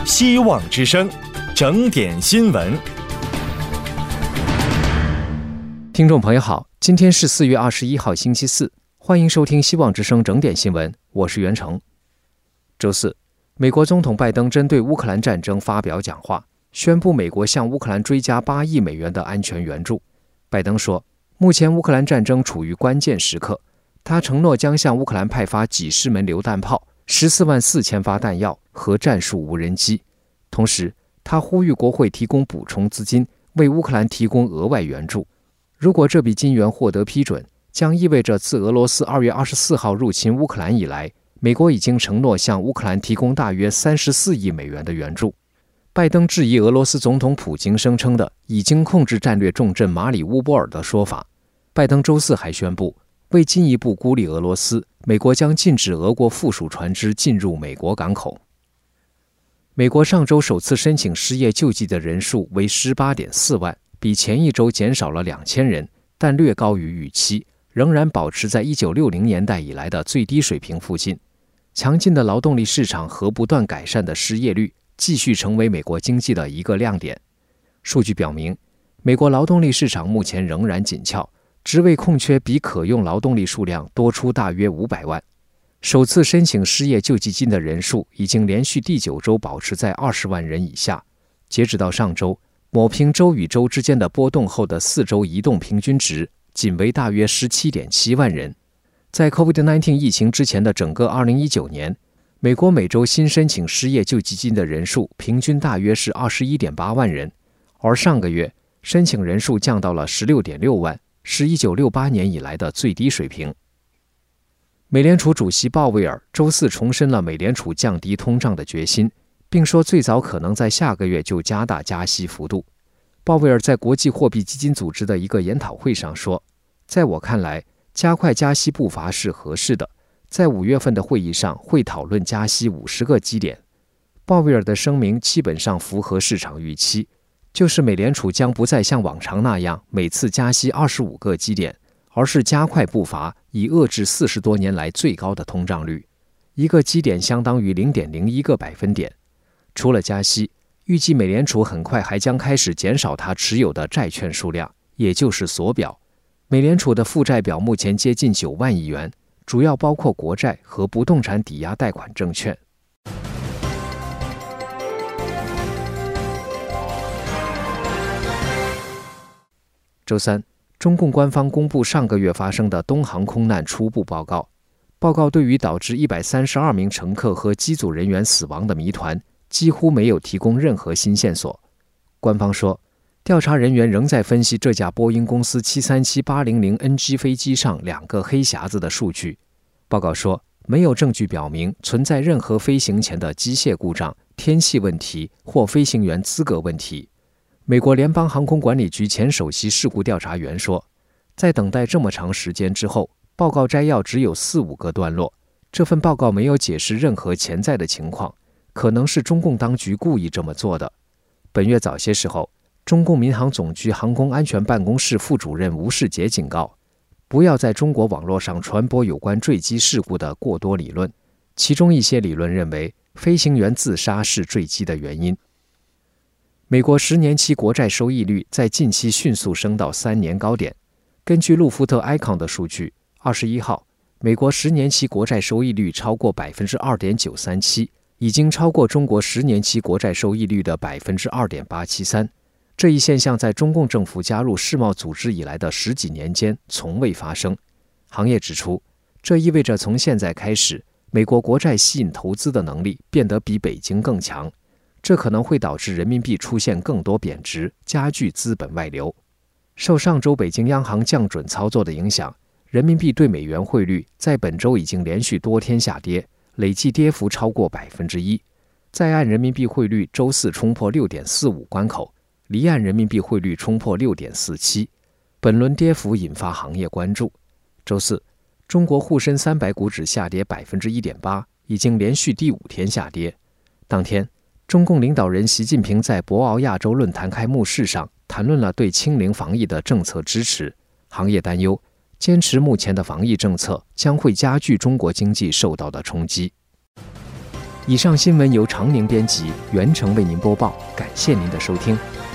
希望之声，整点新闻。 听众朋友好，今天是4月21号星期四，欢迎收听希望之声整点新闻，我是袁成。周四，美国总统拜登针对乌克兰战争发表讲话，宣布美国向乌克兰追加8亿美元的安全援助。拜登说，目前乌克兰战争处于关键时刻，他承诺将向乌克兰派发几十门榴弹炮、14万4千发弹药和战术无人机。同时，他呼吁国会提供补充资金，为乌克兰提供额外援助。如果这笔金援获得批准，将意味着自俄罗斯2月24号入侵乌克兰以来，美国已经承诺向乌克兰提供大约34亿美元的援助。拜登质疑俄罗斯总统普京声称的已经控制战略重镇马里乌波尔的说法。拜登周四还宣布，为进一步孤立俄罗斯，美国将禁止俄国附属船只进入美国港口。美国上周首次申请失业救济的人数为 18.4 万，比前一周减少了2000人，但略高于预期，仍然保持在1960年代以来的最低水平附近。强劲的劳动力市场和不断改善的失业率继续成为美国经济的一个亮点。数据表明，美国劳动力市场目前仍然紧俏，职位空缺比可用劳动力数量多出大约500万。首次申请失业救济金的人数已经连续第9周保持在20万人以下。截止到上周，抹平周与周之间的波动后的4周移动平均值仅为大约 17.7 万人。在 COVID-19 疫情之前的整个2019年，美国每周新申请失业救济金的人数平均大约是 21.8 万人，而上个月申请人数降到了 16.6 万，是1968年以来的最低水平。美联储主席鲍威尔周四重申了美联储降低通胀的决心，并说最早可能在下个月就加大加息幅度。鲍威尔在国际货币基金组织的一个研讨会上说，在我看来，加快加息步伐是合适的，在5月份的会议上会讨论加息50个基点。鲍威尔的声明基本上符合市场预期，就是美联储将不再像往常那样每次加息25个基点，而是加快步伐，以遏制40多年来最高的通胀率。1个基点相当于 0.01 个百分点。除了加息，预计美联储很快还将开始减少它持有的债券数量，也就是锁表。美联储的负债表目前接近9万亿元，主要包括国债和不动产抵押贷款证券。周三，中共官方公布上个月发生的东航空难初步报告。报告对于导致132名乘客和机组人员死亡的谜团几乎没有提供任何新线索。官方说，调查人员仍在分析这架波音公司 737-800NG 飞机上2个黑匣子的数据。报告说，没有证据表明存在任何飞行前的机械故障、天气问题或飞行员资格问题。美国联邦航空管理局前首席事故调查员说，在等待这么长时间之后，报告摘要只有4-5个段落。这份报告没有解释任何潜在的情况，可能是中共当局故意这么做的。本月早些时候，中共民航总局航空安全办公室副主任吴世杰警告，不要在中国网络上传播有关坠机事故的过多理论，其中一些理论认为飞行员自杀是坠机的原因。美国10年期国债收益率在近期迅速升到3年高点。根据路福特 Icon 的数据，21号，美国10年期国债收益率超过 2.937%， 已经超过中国10年期国债收益率的 2.873%。这一现象在中共政府加入世贸组织以来的10几年间从未发生。行业指出，这意味着从现在开始，美国国债吸引投资的能力变得比北京更强，这可能会导致人民币出现更多贬值，加剧资本外流。受上周北京央行降准操作的影响，人民币对美元汇率在本周已经连续多天下跌，累计跌幅超过 1%。在岸人民币汇率周四冲破 6.45 关口，离岸人民币汇率冲破 6.47， 本轮跌幅引发行业关注。周四，中国沪深300股指下跌 1.8%， 已经连续第5天下跌。当天，中共领导人习近平在博鳌亚洲论坛开幕式上谈论了对清零防疫的政策支持。行业担忧，坚持目前的防疫政策将会加剧中国经济受到的冲击。 以上新闻由常宁编辑，袁成为您播报，感谢您的收听。